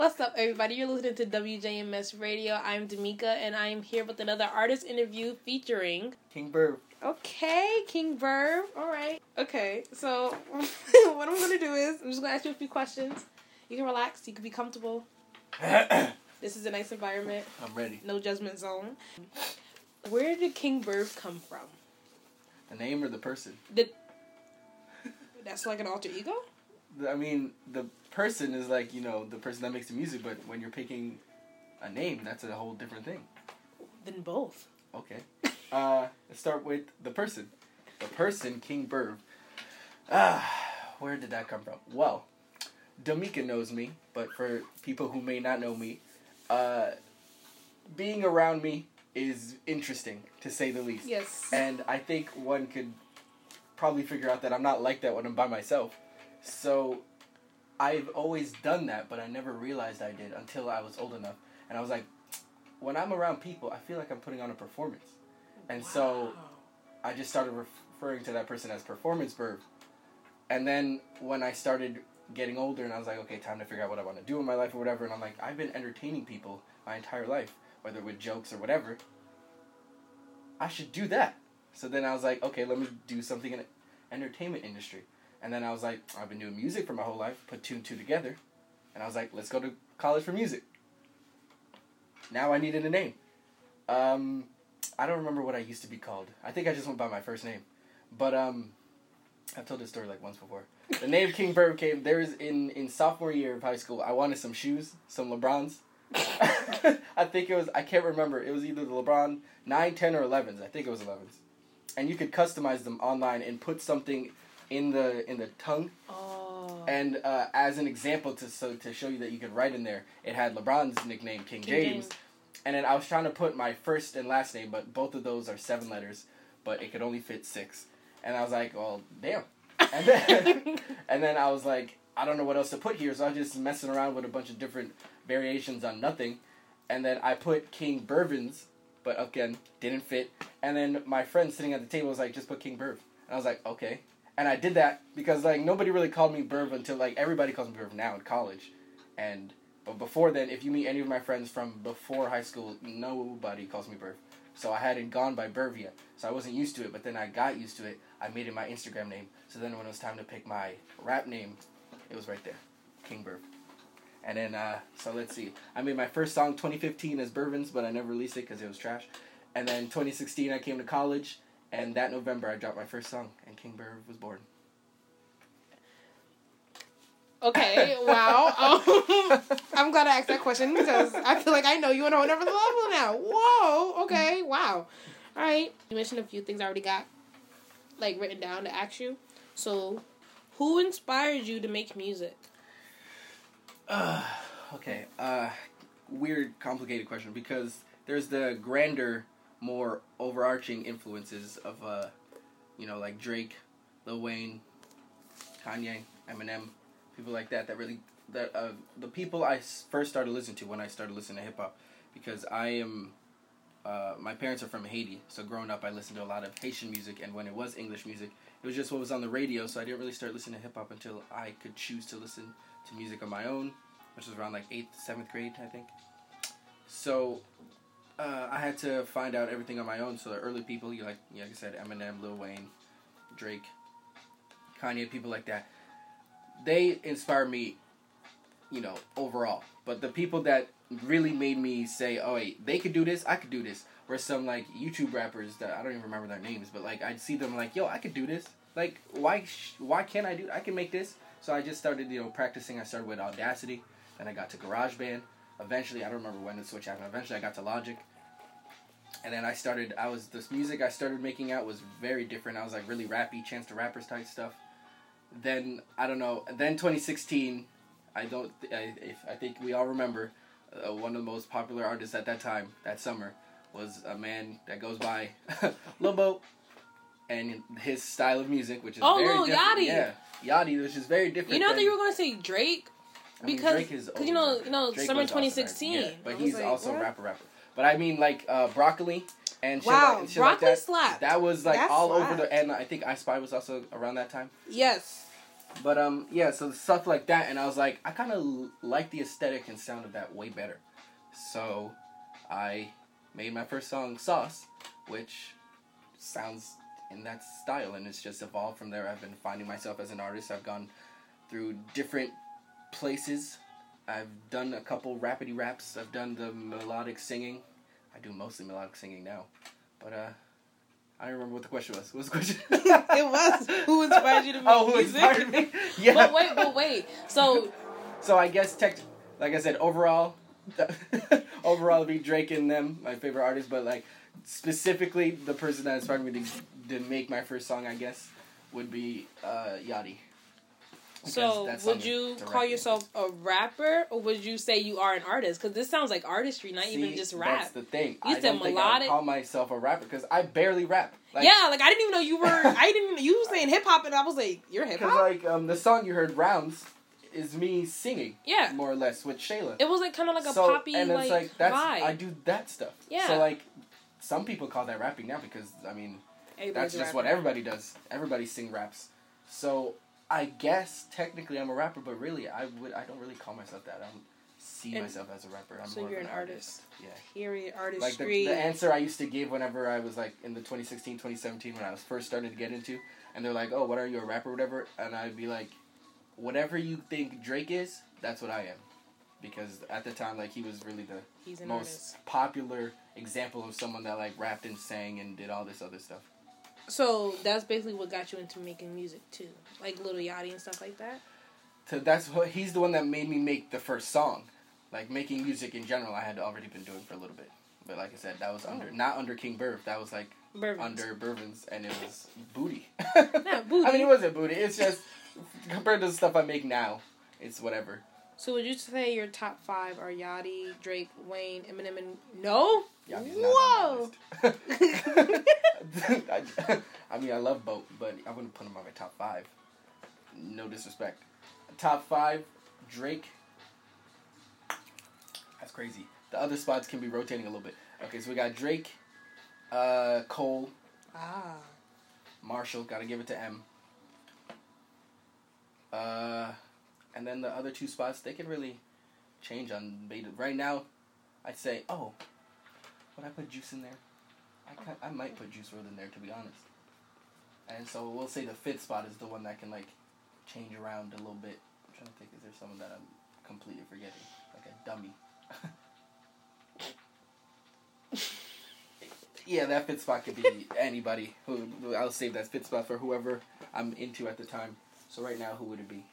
What's up, everybody? You're listening to WJMS Radio. I'm D'Amica, and I'm here with another artist interview featuring... King Burv. Okay, King Burv. All right. Okay, so what I'm going to do is I'm just going to ask you a few questions. You can relax. You can be comfortable. This is a nice environment. I'm ready. No judgment zone. Where did King Burv come from? The name or the person? That's like an alter ego? I mean, the person is like, the person that makes the music, but when you're picking a name, that's a whole different thing. Then both. Okay. Let's start with the person. The person, King Burv. Where did that come from? Well, D'Amica knows me, but for people who may not know me, being around me is interesting, to say the least. Yes. And I think one could probably figure out that I'm not like that when I'm by myself. So I've always done that, but I never realized I did until I was old enough. And I was like, when I'm around people, I feel like I'm putting on a performance. And so I just started referring to that person as Performance Burv. And then when I started getting older and I was like, okay, time to figure out what I want to do in my life or whatever. And I'm like, I've been entertaining people my entire life, whether with jokes or whatever. I should do that. So then I was like, okay, let me do something in the entertainment industry. And then I was like, I've been doing music for my whole life, put two and two together. And I was like, let's go to college for music. Now I needed a name. I don't remember what I used to be called. I think I just went by my first name. But I've told this story like once before. The name King Burv came, in sophomore year of high school, I wanted some shoes, some LeBrons. I think it was, I can't remember. It was either the LeBron 9, 10, or 11s. I think it was 11s. And you could customize them online and put something in the tongue. Oh. And as an example to show you that you could write in there, it had LeBron's nickname, King James. And then I was trying to put my first and last name, but both of those are 7 letters, but it could only fit 6. And I was like, well, damn. And then I was like, I don't know what else to put here, so I was just messing around with a bunch of different variations on nothing. And then I put King Burvins, but again, didn't fit. And then my friend sitting at the table was like, just put King Burv. And I was like, okay. And I did that because, like, nobody really called me Burv until, like, everybody calls me Burv now in college. But before then, if you meet any of my friends from before high school, nobody calls me Burv. So I hadn't gone by Burv yet. So I wasn't used to it, but then I got used to it. I made it my Instagram name. So then when it was time to pick my rap name, it was right there. King Burv. And then, so let's see. I made my first song 2015 as Burvins, but I never released it because it was trash. And then 2016, I came to college. And that November, I dropped my first song, and King Burv was born. Okay, wow. I'm glad I asked that question because I feel like I know you on a whole other level now. Whoa, okay, wow. All right. You mentioned a few things I already got, like, written down to ask you. So, who inspired you to make music? Okay, weird, complicated question because there's the grander, more overarching influences of, like Drake, Lil Wayne, Kanye, Eminem, people like that the people I first started listening to when I started listening to hip-hop, because my parents are from Haiti, so growing up I listened to a lot of Haitian music, and when it was English music, it was just what was on the radio, so I didn't really start listening to hip-hop until I could choose to listen to music on my own, which was around like 8th, 7th grade, I think. So I had to find out everything on my own. So the early people, like I said, Eminem, Lil Wayne, Drake, Kanye, people like that, they inspired me, overall. But the people that really made me say, oh wait, they could do this, I could do this, were some like YouTube rappers that I don't even remember their names, but like I'd see them like, yo, I could do this. Like, why can't I do it? I can make this. So I just started, practicing. I started with Audacity, then I got to GarageBand. Eventually, I don't remember when the switch happened. Eventually, I got to Logic. And then this music I started making out was very different. I was like really rappy, Chance the Rapper's type stuff. Then, I don't know, then 2016, I think we all remember, one of the most popular artists at that time, that summer, was a man that goes by Lil Bo, and his style of music, which is very Lil different. Yachty. Yeah, Yachty, which is very different. You know that you were going to say Drake? Because Drake is Drake summer 2016. Yeah, but he's also a rapper. But I mean, like, Broccoli and shit, shit Broccoli like that. slapped. That was, like, That all slapped. over and I think I Spy was also around that time. Yes. But yeah, so stuff like that, and I was like, I kind of like the aesthetic and sound of that way better. So I made my first song, Sauce, which sounds in that style, and it's just evolved from there. I've been finding myself as an artist. I've gone through different places. I've done a couple rapidy raps. I've done the melodic singing. I do mostly melodic singing now. But I don't remember what the question was. What was the question? It was, who inspired you to make who music? inspired me? Yeah. But wait. So I guess like I said, overall it'd be Drake and them, my favorite artists, but like specifically the person that inspired me to make my first song, I guess, would be Yachty. So, would you call yourself a rapper, or would you say you are an artist? Because this sounds like artistry, not even just rap. That's the thing. You I said don't think I would call myself a rapper because I barely rap. Like, yeah, like I didn't even know you were. I didn't. You were saying hip hop, and I was like, "You're hip hop." Because like the song you heard, Rounds, is me singing. Yeah. More or less with Shayla. It was like kind of like a poppy and it's like that's vibe. I do that stuff. Yeah. So like, some people call that rapping now because I mean, that's just what everybody does. Everybody sing raps. So I guess technically I'm a rapper, but really I don't really call myself that. I don't see myself as a rapper. I'm more you're of an artist. Yeah. Period. Artistry. Like the answer I used to give whenever I was like in the 2016, 2017 when I was first starting to get into, and they're like, "Oh, what are you, a rapper or whatever?" And I'd be like, "Whatever you think Drake is, that's what I am." Because at the time, like, he was really the most popular example of someone that like rapped and sang and did all this other stuff. So that's basically what got you into making music too, like Lil Yachty and stuff like that. So he's the one that made me make the first song. Like making music in general, I had already been doing for a little bit. But like I said, that was not under King Burv. That was like under Burvin's, and it was booty. Not booty. I mean, it wasn't booty. It's just compared to the stuff I make now, it's whatever. So would you say your top 5 are Yachty, Drake, Wayne, Eminem, and no? Yachty's Whoa! I mean, I love Boat, but I wouldn't put him on my top 5. No disrespect. Top 5, Drake. That's crazy. The other spots can be rotating a little bit. Okay, so we got Drake, Cole, Marshall. Gotta give it to M. And then the other 2 spots, they can really change on beta. Right now, I'd say, would I put Juice in there? I might put Juice WRLD in there, to be honest. And so we'll say the 5th spot is the one that can like change around a little bit. I'm trying to think, is there someone that I'm completely forgetting? Like a dummy. Yeah, that 5th spot could be anybody. I'll save that 5th spot for whoever I'm into at the time. So right now, who would it be?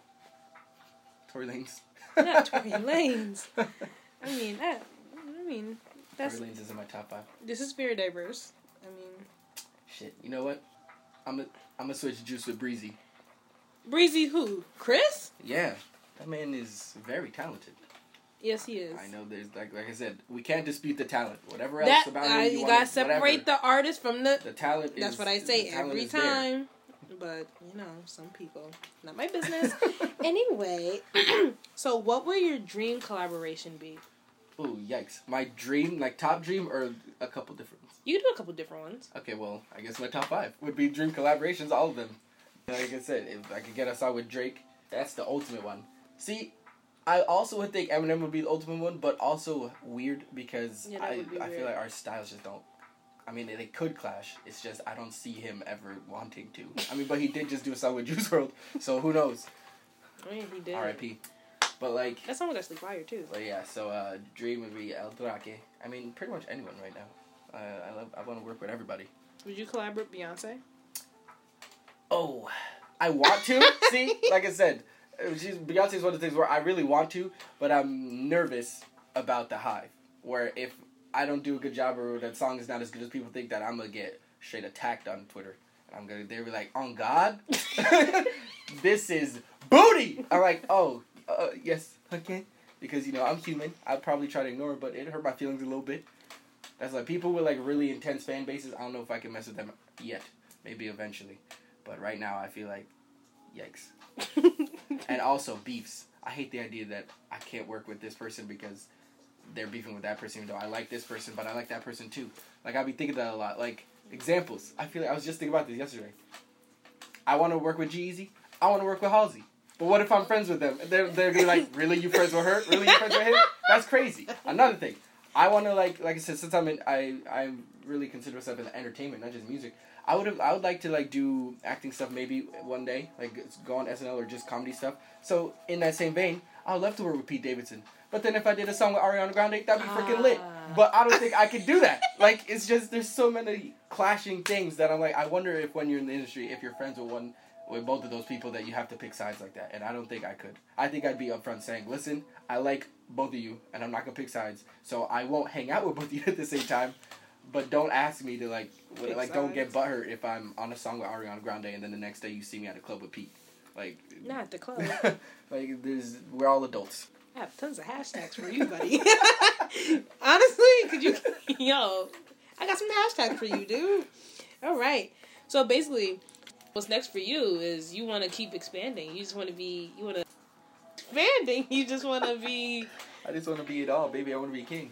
Tory Lanez. Not Tory Lanez. I mean, that's... Tory Lanez is in my top 5. This is very diverse. I mean... Shit, you know what? I'm gonna switch Juice with Breezy. Breezy who? Chris? Yeah. That man is very talented. Yes, he is. I know there's, like I said, we can't dispute the talent. Whatever else about him you gotta separate the artist from the talent. That's what I say every time. But, some people. Not my business. Anyway, so what would your dream collaboration be? Ooh, yikes. My dream, like top dream or a couple different ones? You can do a couple different ones. Okay, well, I guess my top 5 would be dream collaborations, all of them. Like I said, if I could get us out with Drake, that's the ultimate one. See, I also would think Eminem would be the ultimate one, but also weird because I feel like our styles just don't... I mean, they could clash. It's just I don't see him ever wanting to. I mean, but he did just do a song with Juice WRLD, so who knows? I mean, he did. R.I.P. But like... That song was actually fire, too. But yeah, so dream would be El Drake. I mean, pretty much anyone right now. I want to work with everybody. Would you collaborate with Beyonce? Oh, I want to. See, like I said, Beyonce is one of the things where I really want to, but I'm nervous about the hype. Where if I don't do a good job or that song is not as good as people think, that I'm gonna get straight attacked on Twitter. And they'll be like, "On God, this is booty." I'm like, "Oh, yes, okay," because I'm human. I'd probably try to ignore it, but it hurt my feelings a little bit. That's like people with like really intense fan bases. I don't know if I can mess with them yet. Maybe eventually, but right now I feel like, yikes. And also beefs. I hate the idea that I can't work with this person because they're beefing with that person, even though I like this person, but I like that person too. Like, I'll be thinking that a lot. Like, examples. I feel like I was just thinking about this yesterday. I want to work with G-Eazy. I want to work with Halsey. But what if I'm friends with them? They're be like, really, you friends with her? Really, you friends with him? That's crazy. Another thing, I want to like I said, since I really consider myself in entertainment, not just music. I would like to like do acting stuff maybe one day, like go on SNL or just comedy stuff. So in that same vein, I would love to work with Pete Davidson. But then if I did a song with Ariana Grande, that'd be freaking lit. But I don't think I could do that. Like, it's just, there's so many clashing things that I'm like, I wonder if when you're in the industry, if you're friends with both of those people, that you have to pick sides like that. And I don't think I could. I think I'd be upfront saying, listen, I like both of you, and I'm not going to pick sides. So I won't hang out with both of you at the same time. But don't ask me to, don't get butthurt if I'm on a song with Ariana Grande, and then the next day you see me at a club with Pete. Like, not at the club. Like, we're all adults. I have tons of hashtags for you, buddy. Honestly, I got some hashtags for you, dude. All right. So basically, what's next for you is you want to keep expanding. You just want to be it all, baby. I want to be king.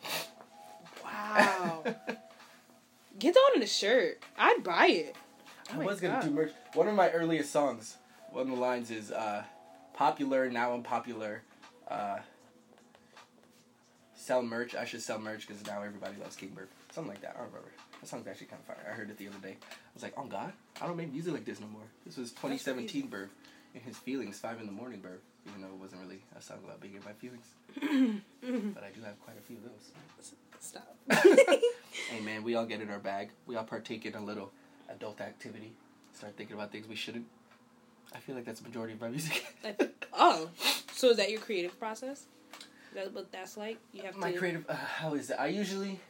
Wow. Get that on a shirt. I'd buy it. I was going to do merch. One of my earliest songs, one of the lines is, popular, now unpopular. Sell merch. I should sell merch because now everybody loves King Burp. Something like that. I don't remember. That song's actually kind of fire. I heard it the other day. I was like, oh God, I don't make music like this no more. This was 2017 Burp. In his feelings, 5 a.m. Burp. Even though it wasn't really a song about being in my feelings. But I do have quite a few of those. Stop. Hey man, we all get in our bag. We all partake in a little adult activity. Start thinking about things we shouldn't. I feel like that's the majority of my music. Oh, so is that your creative process? Is that what that's like? You have my creative. How is it? I usually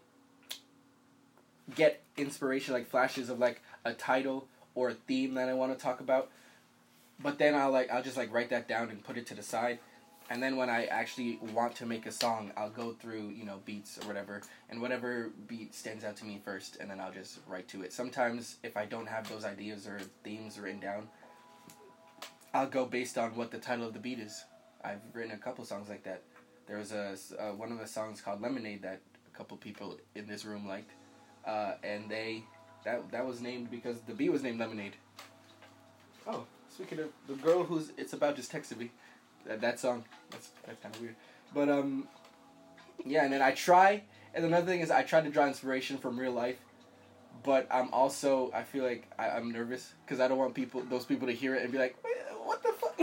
get inspiration, like flashes of like a title or a theme that I want to talk about. But then I'll just like write that down and put it to the side. And then when I actually want to make a song, I'll go through, beats or whatever, and whatever beat stands out to me first, and then I'll just write to it. Sometimes if I don't have those ideas or themes written down, I'll go based on what the title of the beat is. I've written a couple songs like that. There was one of the songs called Lemonade that a couple people in this room liked, and that was named because the beat was named Lemonade. Oh, speaking of the girl who's It's About just texted me. That song, that's kind of weird. But, yeah, and then I another thing is I try to draw inspiration from real life, but I feel like I'm nervous, because I don't want those people to hear it and be like, what the fuck?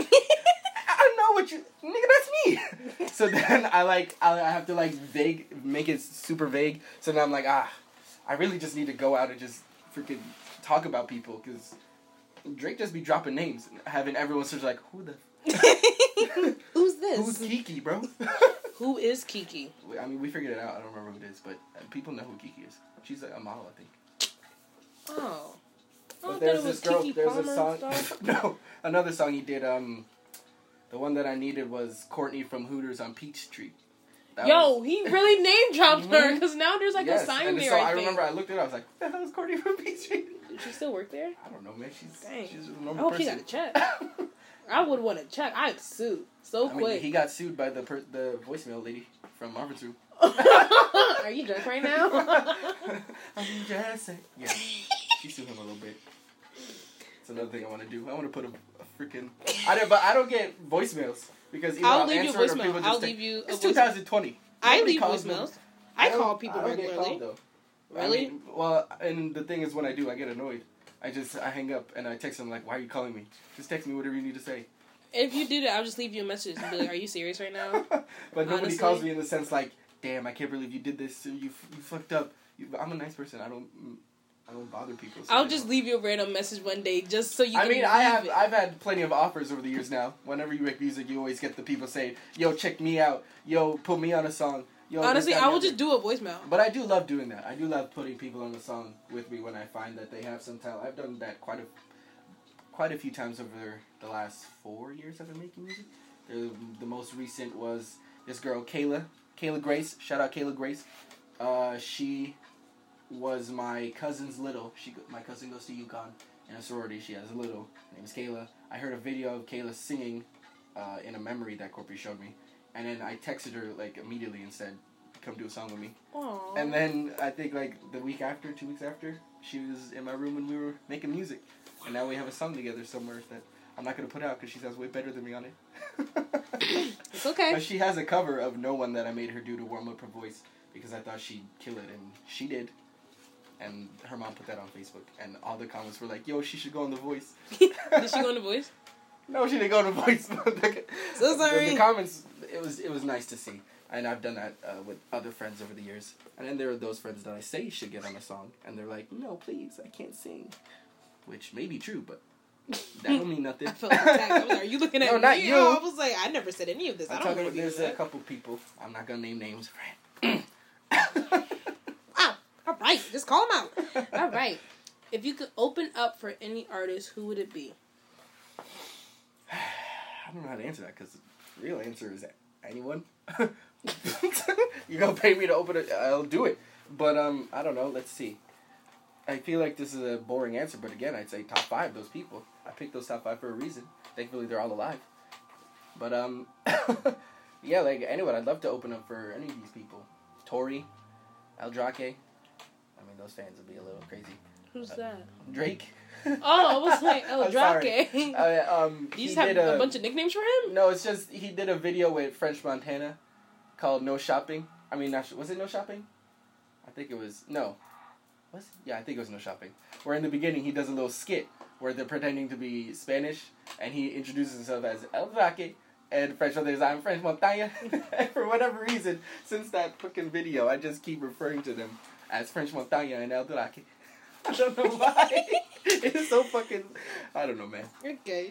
I know what nigga, that's me! So then I have to make it super vague, so then I'm like, I really just need to go out and just freaking talk about people, because Drake just be dropping names, having everyone search like, who the who's this? Who's Kiki, bro? Who is Kiki? I mean, we figured it out. I don't remember who it is, but people know who Kiki is. She's a model, I think. Oh. But there's this girl. There's a song. No, another song he did. The one that I needed was Courtney from Hooters on Peachtree. He really name dropped her, because now there's like a sign there. So I remember I looked it up. I was like, "What the hell is Courtney from Peachtree?" Does she still work there? I don't know, man. She's a I normal hope person. she got a check. I would want to check. I'd sue quick. He got sued by the voicemail lady from Marvin's Room. Are you drunk right now? I'm just saying. Yeah, she sued him a little bit. It's another thing I want to do. I want to put a freaking. I don't get voicemails because either I'll I'll leave you a answer it or voicemail. people just I'll take. leave you. It's 2020. I Nobody leave calls voicemails. me. I call people I don't regularly. get called, though. Really? I mean, and the thing is, when I do, I get annoyed. I hang up and I text them like, "Why are you calling me? Just text me whatever you need to say." If you do that, I'll just leave you a message and be like, "Are you serious right now?" But nobody calls me in the sense like, "Damn, I can't believe you did this. You fucked up." I'm a nice person. I don't bother people. So I'll just leave you a random message one day just so you can. I mean, I've had plenty of offers over the years now. Whenever you make music, you always get the people saying, "Yo, check me out. Yo, put me on a song." Yo, honestly, I will just do a voicemail. But I do love doing that. I do love putting people on the song with me when I find that they have some talent. I've done that quite a few times over the last 4 years I've been making music. The most recent was this girl, Kayla Grace. Shout out Kayla Grace. She was my cousin's little. My cousin goes to UConn in a sorority. She has a little. Her name is Kayla. I heard a video of Kayla singing in a memory that Corpy showed me. And then I texted her immediately and said, "Come do a song with me." Aww. And then I think the week after, 2 weeks after, she was in my room when we were making music, and now we have a song together somewhere. I'm not gonna put it out because she sounds way better than me on it. It's okay. But she has a cover of No One that I made her do to warm up her voice because I thought she'd kill it, and she did. And her mom put that on Facebook, and all the comments were like, "Yo, she should go on The Voice." Did she go on The Voice? No, she didn't go on The Voice. So sorry. The comments, it was nice to see, and I've done that with other friends over the years. And then there are those friends that I say should get on a song, and they're like, "No, please, I can't sing," which may be true, but that don't mean nothing. I felt attacked. I was like, are you looking at me? Not you. I was like, I never said any of this. I don't know. There's a couple people. I'm not gonna name names. Wow. All right. Just call them out. All right. If you could open up for any artist, who would it be? I don't know how to answer that because the real answer is anyone. You're gonna pay me to open it. I'll do it. But I don't know. Let's see. I feel like this is a boring answer, but again, I'd say top 5. Those people. I picked those top 5 for a reason. Thankfully, they're all alive. But yeah, like anyone. I'd love to open up for any of these people. Tori, Eldrake. I mean, those fans would be a little crazy. Who's that? Drake. Oh, I was like, Eldrake. You just have a bunch of nicknames for him? No, it's just he did a video with French Montana called No Shopping. I mean, was it No Shopping? I think it was. No. Was it? Yeah, I think it was No Shopping. Where in the beginning he does a little skit where they're pretending to be Spanish and he introduces himself as Eldrake and French Montana is I'm French Montana. And for whatever reason, since that fucking video, I just keep referring to them as French Montana and Eldrake. I don't know why. It's so fucking... I don't know, man. Okay.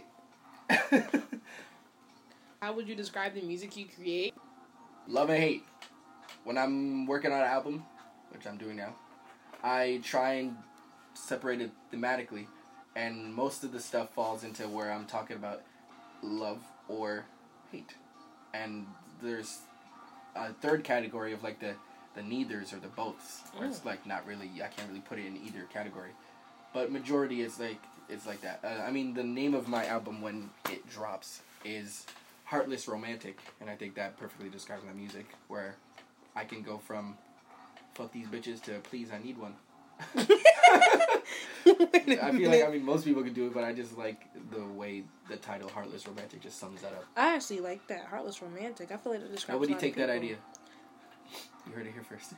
How would you describe the music you create? Love and hate. When I'm working on an album, which I'm doing now, I try and separate it thematically. And most of the stuff falls into where I'm talking about love or hate. And there's a third category of like the neithers or the boths. Where it's like not really, I can't really put it in either category. But majority is like, it's like that. I mean, the name of my album when it drops is Heartless Romantic. And I think that perfectly describes my music. Where I can go from fuck these bitches to please I need one. I feel like, I mean, most people could do it, but I just like the way the title Heartless Romantic just sums that up. I actually like that, Heartless Romantic. I feel like it describes How would you a lot take of that people. idea? You heard it here first.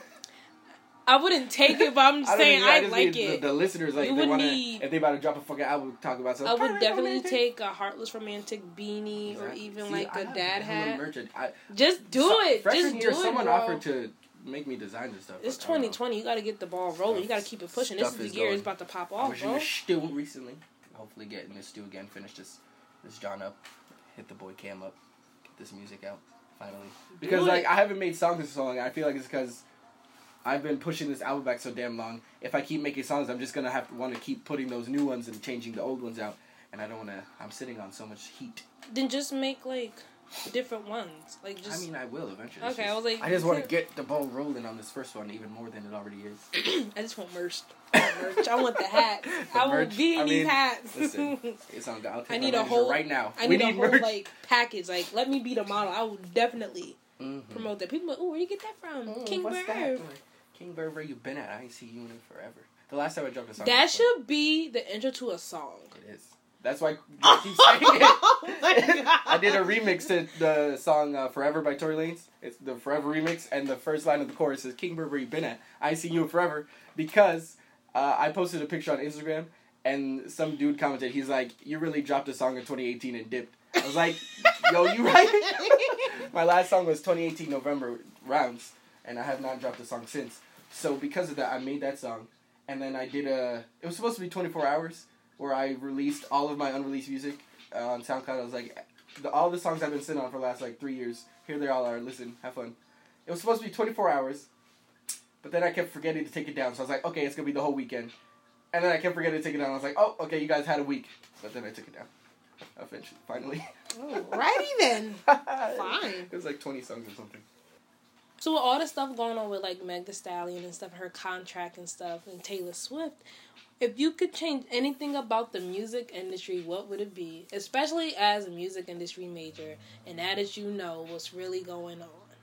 I wouldn't take it, but I'm just saying I like it. The listeners, like, You they would want to, need- if they about to drop a fucking album, talk about I something. would definitely take a Heartless Romantic beanie or even like a dad hat. Just do it. Just do it, someone bro. offered to make me design this stuff. It's 2020. You got to get the ball rolling. You got to keep it pushing. This is the year it's about to pop I off, was in bro. the stew recently. Hopefully getting this stew again. Finish this John up. Hit the boy Cam up. Get this music out. Finally. Because like I haven't made songs in so long. I feel like it's because I've been pushing this album back so damn long. If I keep making songs, I'm just going to want to keep putting those new ones and changing the old ones out. And I don't want to... I'm sitting on so much heat. Then just make like different ones. Like just. I mean, I will eventually. Okay, I was like. I just want to get the ball rolling on this first one even more than it already is. I just want merch. I want the hats. I will be in these hats. Listen, it's on. I'll take I need a whole right now. I need a whole like package. Like, let me be the model. I will definitely promote that. People are like, oh, where you get that from? King Bird. King Bird, where you been at? I ain't seen you in forever. The last time I dropped a song. That should be the intro to a song. It is. That's why I keep saying it. Oh my God. I did a remix to the song Forever by Tory Lanez. It's the Forever remix, and the first line of the chorus is King Bird, where you been at? I ain't seen you in forever. Because I posted a picture on Instagram, and some dude commented, he's like, you really dropped a song in 2018 and dipped. I was like, yo, you right? My last song was 2018 November Rounds, and I have not dropped a song since. So because of that, I made that song, and then I did it was supposed to be 24 hours, where I released all of my unreleased music on SoundCloud. I was like, all the songs I've been sitting on for the last, 3 years, here they all are, listen, have fun. It was supposed to be 24 hours, but then I kept forgetting to take it down, so I was like, okay, it's going to be the whole weekend. And then I kept forgetting to take it down. I was like, oh, okay, you guys had a week. But then I took it down. Eventually, finally. Alrighty then. Fine. It was 20 songs or something. So with all the stuff going on with Meg Thee Stallion and stuff, her contract and stuff, and Taylor Swift, if you could change anything about the music industry, what would it be? Especially as a music industry major, and now that you know what's really going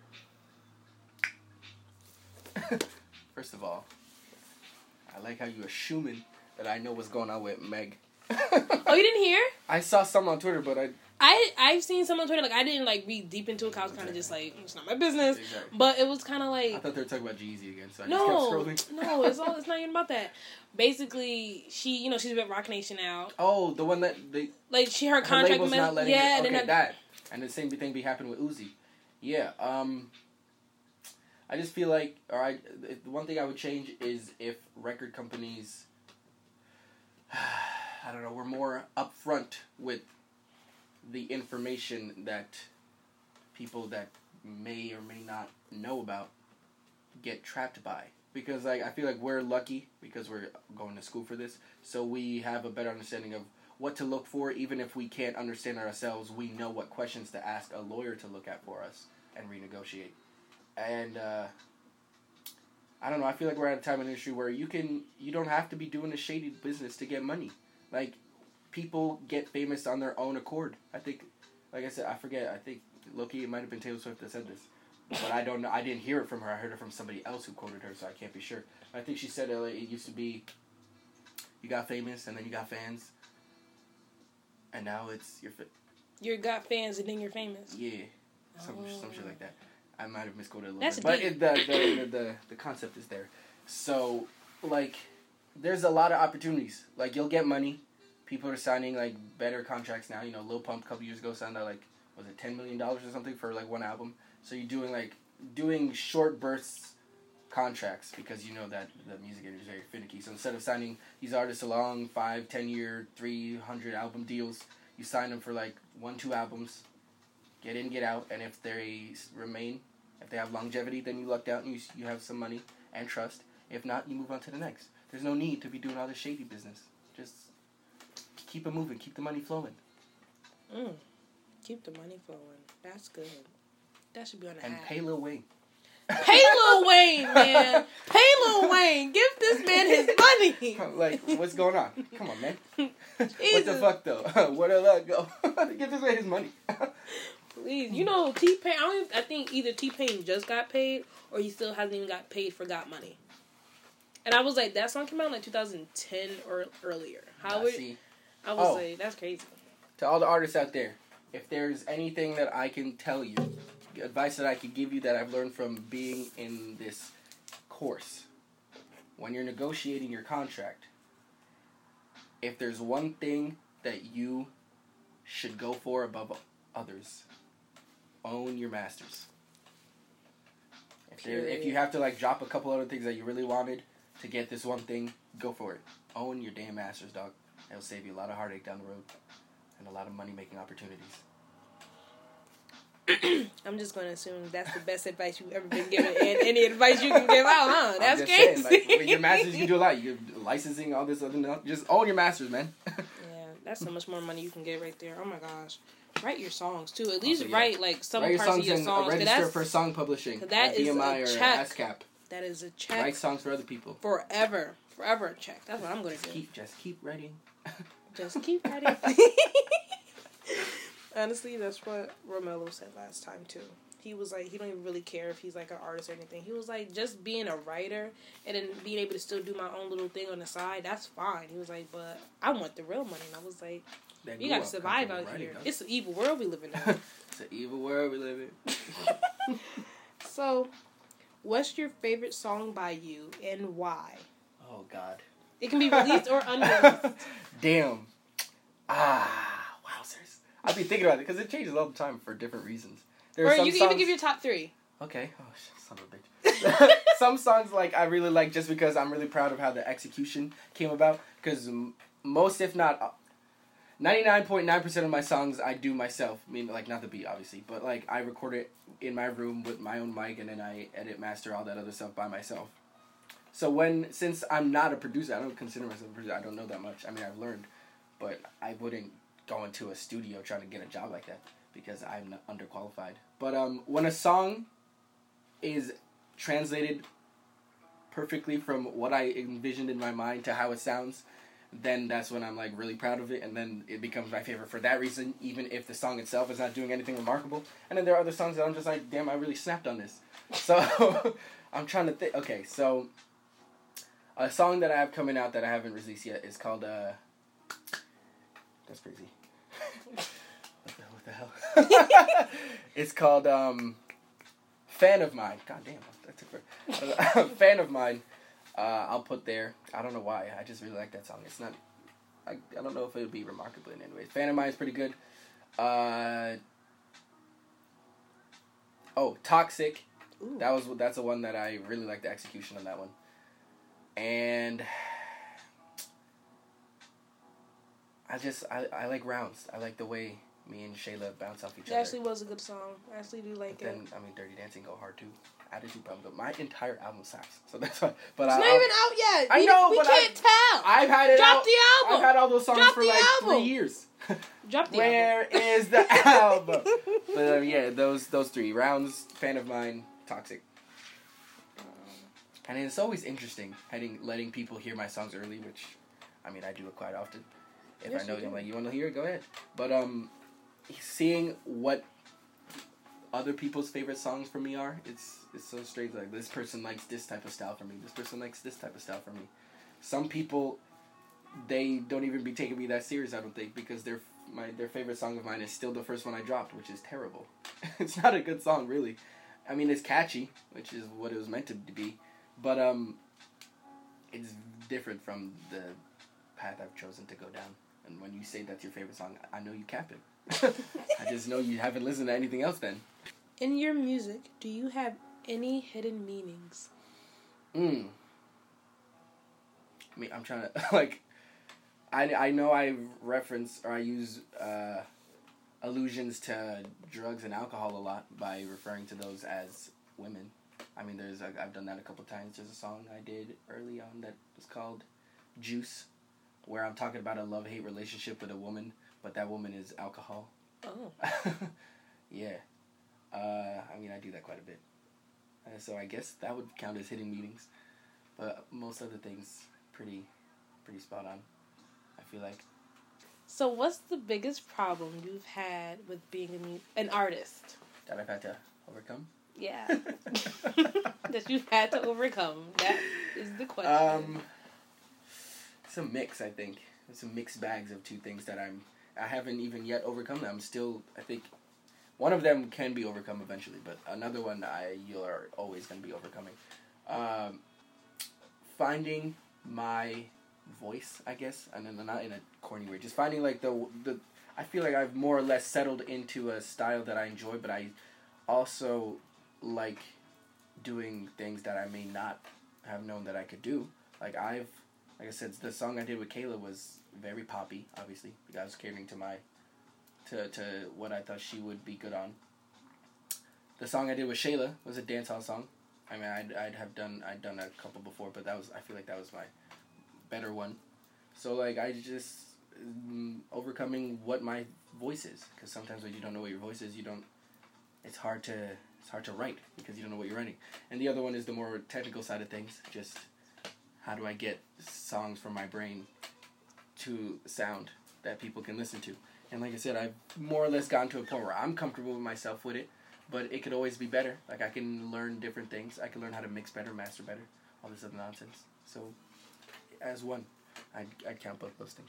on. First of all, I like how you assuming that I know what's going on with Meg. Oh, you didn't hear? I saw some on Twitter, but I've seen some on Twitter. Like, I didn't, like, read deep into it. 'Cause I was kind of just like, it's not my business. Exactly. But it was kind of like... I thought they were talking about Jeezy again, so I no, just kept scrolling. No, it's not even about that. Basically, she's with Roc Nation now. Oh, the one that they... Like, her contract... Her label's not letting yeah, it... Okay, and that. And the same thing be happening with Uzi. Yeah, I just feel like... the one thing I would change is if record companies... I don't know, were more upfront with the information that people that may or may not know about get trapped by. Because I feel like we're lucky because we're going to school for this, so we have a better understanding of what to look for. Even if we can't understand ourselves, we know what questions to ask a lawyer to look at for us and renegotiate. And I don't know, I feel like we're at a time in the industry where you don't have to be doing a shady business to get money. Like, people get famous on their own accord. I think, like I said, I forget, I think, low-key, it might have been Taylor Swift that said this. But I don't know, I didn't hear it from her, I heard it from somebody else who quoted her, so I can't be sure. I think she said it used to be, you got famous, and then you got fans, and now it's You got fans, and then you're famous. Yeah, some shit like that. I might have misquoted a little That's bit. But the concept is there. So, like, there's a lot of opportunities. Like, you'll get money. People are signing, like, better contracts now. You know, Lil Pump a couple years ago signed, like, was it $10 million or something for, like, one album? So you're doing short bursts contracts because you know that the music industry is very finicky. So instead of signing these artists along 5, 10-year, 300 album deals, you sign them for, like, 1-2 albums, get in, get out, and if they remain... If they have longevity, then you lucked out and you have some money and trust. If not, you move on to the next. There's no need to be doing all this shady business. Just keep it moving. Keep the money flowing. Keep the money flowing. That's good. That should be on the And app. pay Lil Wayne. Pay Lil Wayne, man. Pay Lil Wayne. Give this man his money. Like, what's going on? Come on, man. What the fuck, though? Where did that go? Give this man his money. Please. You know, T-Pain, I think either T-Pain just got paid or he still hasn't even got paid for Got Money. And I was like, that song came out in like 2010 or earlier. I was like, that's crazy. To all the artists out there, if there's anything that I can tell you, advice that I could give you that I've learned from being in this course, when you're negotiating your contract, if there's one thing that you should go for above others, own your masters. If you have to, like, drop a couple other things that you really wanted to get this one thing, go for it. Own your damn masters, dog. It'll save you a lot of heartache down the road and a lot of money-making opportunities. I'm just going to assume that's the best advice you've ever been given and any advice you can give out, huh? That's crazy. Saying, like, with your masters, you can do a lot. You get licensing, all this other stuff. Just own your masters, man. Yeah, that's so much more money you can get right there. Oh, my gosh. Write your songs, too. At least write, like, some parts of your songs. Register for song publishing. That is BMI a or check. ASCAP. That is a check. Write songs for other people. Forever a check. That's what I'm going to do. Just keep writing. Just keep writing. Honestly, that's what Romello said last time, too. He was like, he don't even really care if he's, like, an artist or anything. He was like, just being a writer and then being able to still do my own little thing on the side, that's fine. He was like, but I want the real money. And I was like, you got to survive out here. It's an evil world we live in now. It's an evil world we live in. So, what's your favorite song by you and why? Oh, God. It can be released or unreleased. Damn. Wowzers. I've been thinking about it because it changes all the time for different reasons. Or you can even give your top 3. Okay. Oh, son of a bitch. Some songs, like, I really like just because I'm really proud of how the execution came about. Because most, if not 99.9% of my songs I do myself. I mean, like, not the beat, obviously. But, like, I record it in my room with my own mic. And then I edit, master, all that other stuff by myself. So since I'm not a producer, I don't consider myself a producer. I don't know that much. I mean, I've learned. But I wouldn't go into a studio trying to get a job like that. Because I'm not underqualified. But when a song is translated perfectly from what I envisioned in my mind to how it sounds, then that's when I'm, like, really proud of it, and then it becomes my favorite for that reason, even if the song itself is not doing anything remarkable. And then there are other songs that I'm just like, damn, I really snapped on this. So I'm trying to think. Okay, so a song that I have coming out that I haven't released yet is called That's crazy. What the hell? It's called Fan of Mine. God damn, that took forever. Fan of Mine. I'll put there. I don't know why. I just really like that song. It's not. I don't know if it would be remarkable in any way. Fan of Mine is pretty good. Toxic. Ooh. That's the one that I really like the execution on that one. And I like Rounds. I like the way me and Shayla bounce off each other. It actually was a good song. I actually do like it. Then Dirty Dancing go hard too. Attitude Problem. But my entire album sucks. So that's why. But it's not even out yet. I know, we but can't tell. I've had it Drop out. the album. I've had all those songs Drop for the like album. 3 years. Drop the Where album. is the album? But yeah, those three Rounds, Fan of Mine, Toxic. And it's always interesting letting people hear my songs early, which, I mean, I do it quite often. If Yes, I know you I'm do. like, you want to hear it, go ahead. But seeing what other people's favorite songs for me are, it's so strange. Like, this person likes this type of style for me. This person likes this type of style for me. Some people, they don't even be taking me that serious, I don't think, because their favorite song of mine is still the first one I dropped, which is terrible. It's not a good song, really. I mean, it's catchy, which is what it was meant to be. But it's different from the path I've chosen to go down. And when you say that's your favorite song, I know you capping. I just know you haven't listened to anything else then. In your music, do you have any hidden meanings? I mean, I'm trying to, like, I know I reference or I use allusions to drugs and alcohol a lot by referring to those as women. I mean, I've done that a couple times. There's a song I did early on that was called Juice, where I'm talking about a love-hate relationship with a woman, but that woman is alcohol. Oh. Yeah. I mean, I do that quite a bit. So I guess that would count as hidden meanings. But most other things, pretty spot on, I feel like. So what's the biggest problem you've had with being an artist? That I've had to overcome? Yeah. That you've had to overcome. That is the question. It's a mix, I think. It's a mixed bags of two things that I haven't even yet overcome. I'm still, I think, one of them can be overcome eventually, but another one you're always going to be overcoming. Finding my voice, I guess, and then not in a corny way, just finding like the I feel like I've more or less settled into a style that I enjoy, but I also like doing things that I may not have known that I could do. Like I said, the song I did with Kayla was very poppy, obviously, because I was catering to what I thought she would be good on. The song I did with Shayla was a dancehall song. I mean, I'd done a couple before, but I feel like that was my better one. So like I just overcoming what my voice is, because sometimes when you don't know what your voice is, it's hard to write because you don't know what you're writing. And the other one is the more technical side of things, just how do I get songs from my brain to sound that people can listen to. And like I said, I've more or less gotten to a point where I'm comfortable with myself with it, but it could always be better. Like I can learn different things. I can learn how to mix better, master better, all this other nonsense. So as one, I'd count both those things.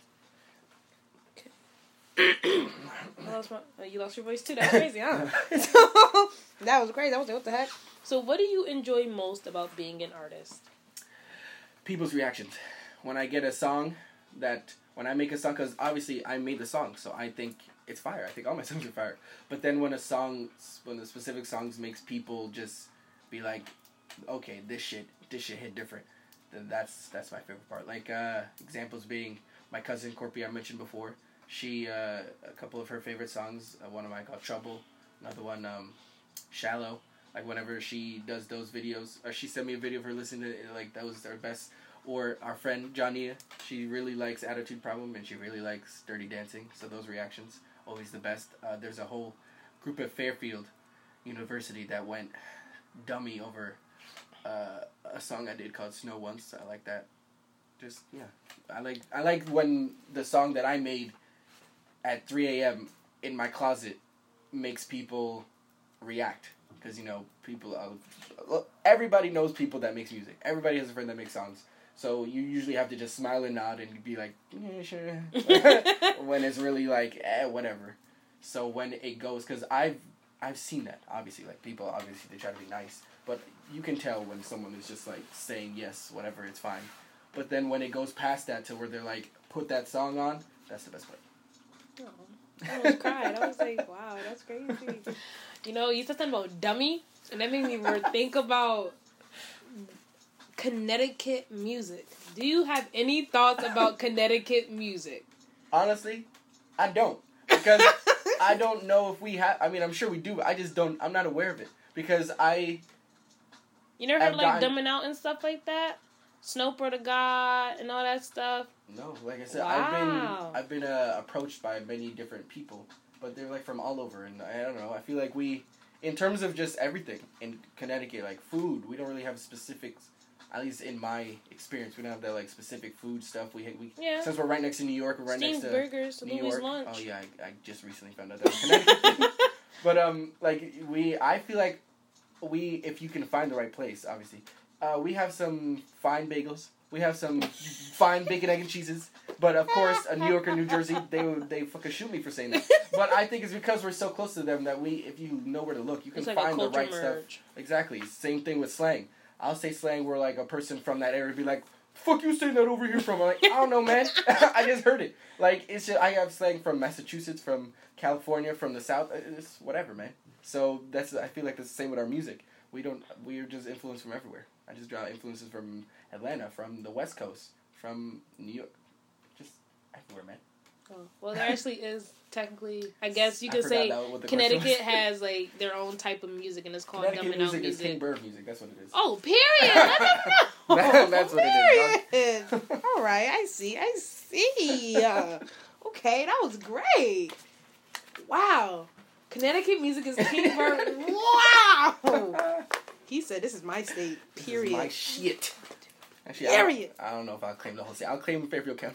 You lost your voice too? That's crazy, huh? That was crazy. I was like, what the heck? So what do you enjoy most about being an artist? People's reactions. When I get a song when I make a song, because obviously I made the song, so I think it's fire. I think all my songs are fire. But then when the specific songs makes people just be like, okay, this shit hit different, then that's my favorite part. Like, examples being my cousin Corpy I mentioned before. She, a couple of her favorite songs, one of mine called Trouble, another one, Shallow. Like, whenever she does those videos, or she sent me a video of her listening to it, like, that was her best. Or our friend, Jania, she really likes Attitude Problem, and she really likes Dirty Dancing, so those reactions, always the best. There's a whole group at Fairfield University that went dummy over a song I did called Snow Once. I like that. Just, yeah. I like when the song that I made at 3 a.m. in my closet makes people react. Because, people, everybody knows people that makes music. Everybody has a friend that makes songs. So you usually have to just smile and nod and be like, yeah, sure. When it's really like, whatever. So when it goes, because I've seen that, obviously. Like, people, obviously, they try to be nice. But you can tell when someone is just, like, saying yes, whatever, it's fine. But then when it goes past that to where they're like, put that song on, that's the best part. Oh, I almost cried. I was like, wow, that's crazy. You know, you said something about dummy, and that made me think about Connecticut music. Do you have any thoughts about Connecticut music? Honestly, I don't. Because I don't know if we have... I mean, I'm sure we do, but I just don't... I'm not aware of it. Because You never heard, like, Dumbing Out and stuff like that? Snoper the God and all that stuff? No, like I said, wow. I've been approached by many different people, but they're like from all over, and I don't know. I feel like in terms of just everything in Connecticut, like food, we don't really have specifics. At least in my experience, we don't have that like specific food stuff. We since we're right next to New York, we're right next to burgers, New Louis York. Lunch. Oh yeah, I just recently found out that was Connecticut. But I feel like if you can find the right place, obviously. We have some fine bagels. We have some fine bacon, egg, and cheeses. But, of course, New York or New Jersey, they fucking shoot me for saying that. But I think it's because we're so close to them that if you know where to look, you can find the right stuff. Exactly. Same thing with slang. I'll say slang where, like, a person from that area would be like, fuck you saying that over here from? I'm like, I don't know, man. I just heard it. Like, it's just, I have slang from Massachusetts, from California, from the South. It's whatever, man. So, I feel like that's the same with our music. We're just influenced from everywhere. I just draw influences from Atlanta, from the West Coast, from New York, just everywhere, man. Oh, well, there actually is technically, I guess you could say Connecticut has like their own type of music, and it's called Dumbing Out music. Music is King Bird music. That's what it is. Oh, period. That's what it is. All right, I see. Okay, that was great. Wow, Connecticut music is King Bird. Wow. He said, "This is my state." Period. This is my shit. Actually, period. I don't know if I'll claim the whole state. I'll claim Fairfield County.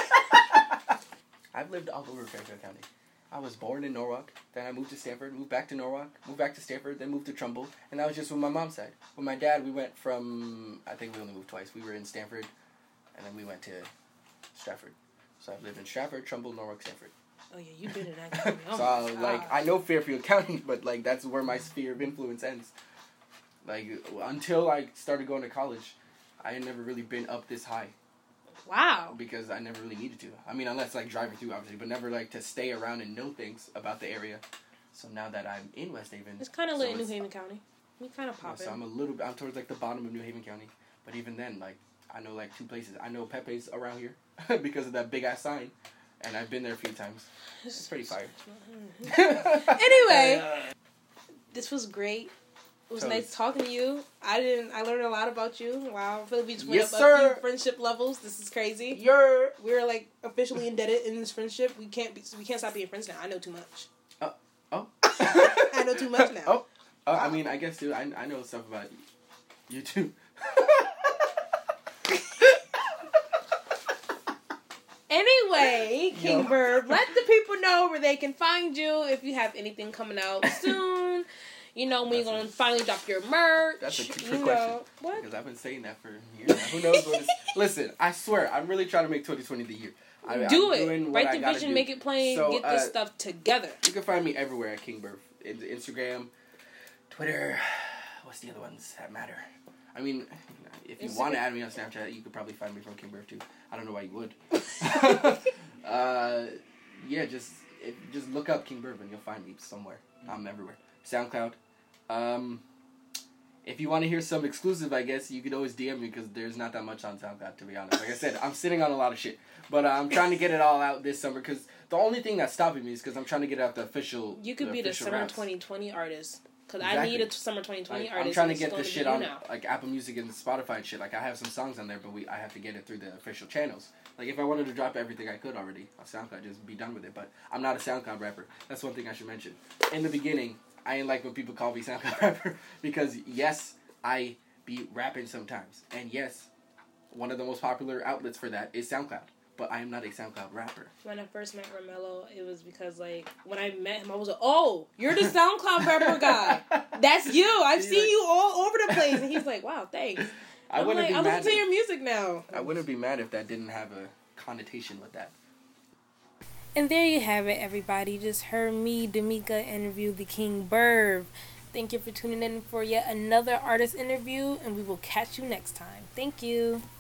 I've lived all over Fairfield County. I was born in Norwalk. Then I moved to Stamford. Moved back to Norwalk. Moved back to Stamford. Then moved to Trumbull. And that was just with my mom's side. With my dad, we went from... I think we only moved twice. We were in Stamford, and then we went to Stratford. So I've lived in Stratford, Trumbull, Norwalk, Stamford. Oh yeah, you've been in that county. Oh so I know Fairfield County, but like that's where my sphere of influence ends. Like, until I started going to college, I had never really been up this high. Wow. Because I never really needed to. I mean, unless, like, driving through, obviously, but never, like, to stay around and know things about the area. So now that I'm in West Haven... It's kind of lit in New Haven County. We kind of popping. So I'm towards, like, the bottom of New Haven County. But even then, like, I know, like, 2 places. I know Pepe's around here because of that big-ass sign. And I've been there a few times. It's pretty fire. Anyway, this was great. It was nice talking to you. I learned a lot about you. Wow, I feel like we just went up a few friendship levels. This is crazy. We're like officially indebted in this friendship. We can't stop being friends now. I know too much. I know too much now. I mean, I guess too. I know stuff about you too. Anyway, King Bird, let the people know where they can find you if you have anything coming out soon. You know, when you're going to finally drop your merch. That's a trick question. What? Because I've been saying that for years now. Who knows what it's... Listen, I swear, I'm really trying to make 2020 the year. Do it. Write the vision, make it plain, get this stuff together. You can find me everywhere at King Bird. Instagram, Twitter, what's the other ones that matter? I mean, if you want to add me on Snapchat, you could probably find me from King Bird too. I don't know why you would. Yeah, just look up King Bird and you'll find me somewhere. I'm everywhere. SoundCloud. If you want to hear some exclusive, I guess, you could always DM me because there's not that much on SoundCloud, to be honest. Like I said, I'm sitting on a lot of shit. But I'm trying to get it all out this summer because the only thing that's stopping me is because I'm trying to get out the official You could be the summer 2020 artist. Because I need a summer 2020 artist. I'm trying to get this shit on like Apple Music and Spotify and shit. Like I have some songs on there, but I have to get it through the official channels. Like if I wanted to drop everything I could already on SoundCloud, just be done with it. But I'm not a SoundCloud rapper. That's one thing I should mention. In the beginning, I ain't like when people call me SoundCloud rapper because yes, I be rapping sometimes. And yes, one of the most popular outlets for that is SoundCloud. But I am not a SoundCloud rapper. When I first met Romello, it was because, like, when I met him, I was like, oh, you're the SoundCloud rapper guy. That's you. I've seen you all over the place. And he's like, wow, thanks. I wouldn't be I'll mad. listen to your music now. I wouldn't be mad if that didn't have a connotation with that. And there you have it, everybody. You just heard me, D'Amica, interview the King Burb. Thank you for tuning in for yet another artist interview, and we will catch you next time. Thank you.